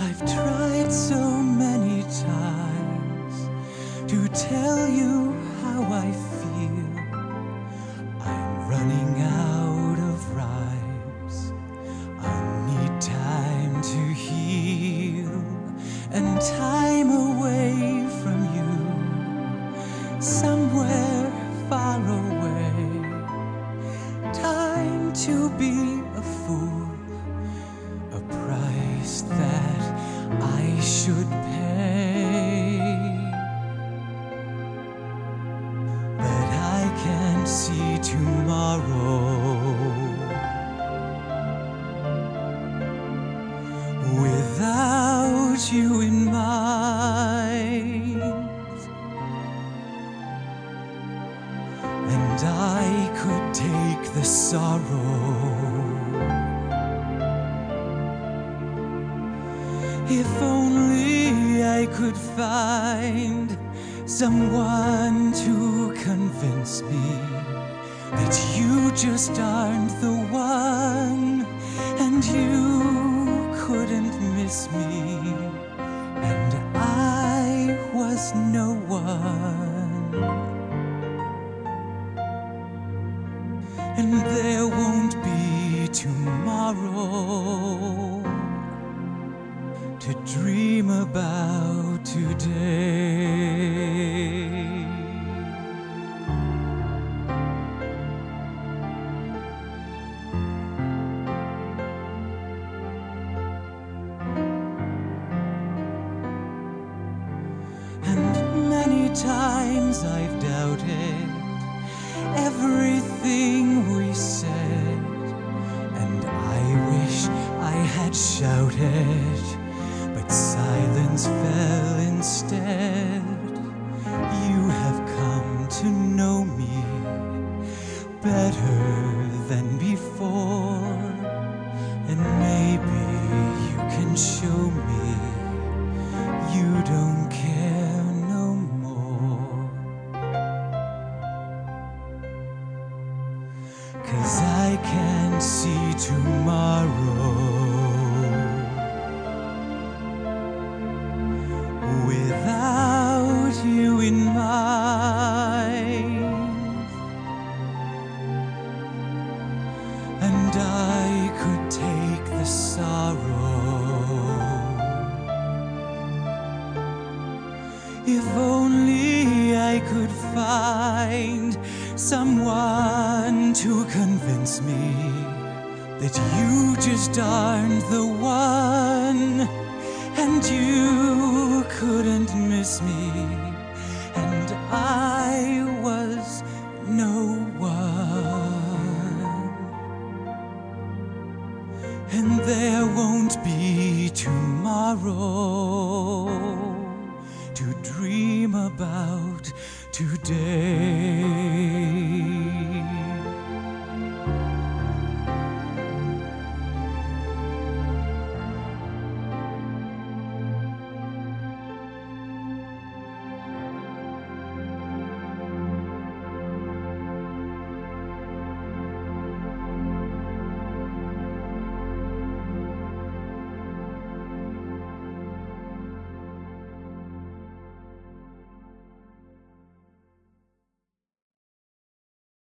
I've tried so many times to tell you how I feel. I'm running out of rhymes. I need time to heal and time away from you, somewhere far away. Time to be a fool, a price that I should pay. But I can't see tomorrow without you in mind. And I could take the sorrow if only I could find someone to convince me that you just aren't the one, and you couldn't miss me, and I was no one. And there won't be tomorrow to dream about today. And many times I've doubted everything we said, and I wish I had shouted, but silence fell instead. You have come to know me better than before, and maybe you can show me you don't care no more. 'Cause I can't see tomorrow without you in mind. And I could take the sorrow if only I could find someone to convince me that you just aren't the one, and you couldn't miss me, and I was no one. And there won't be tomorrow to dream about today.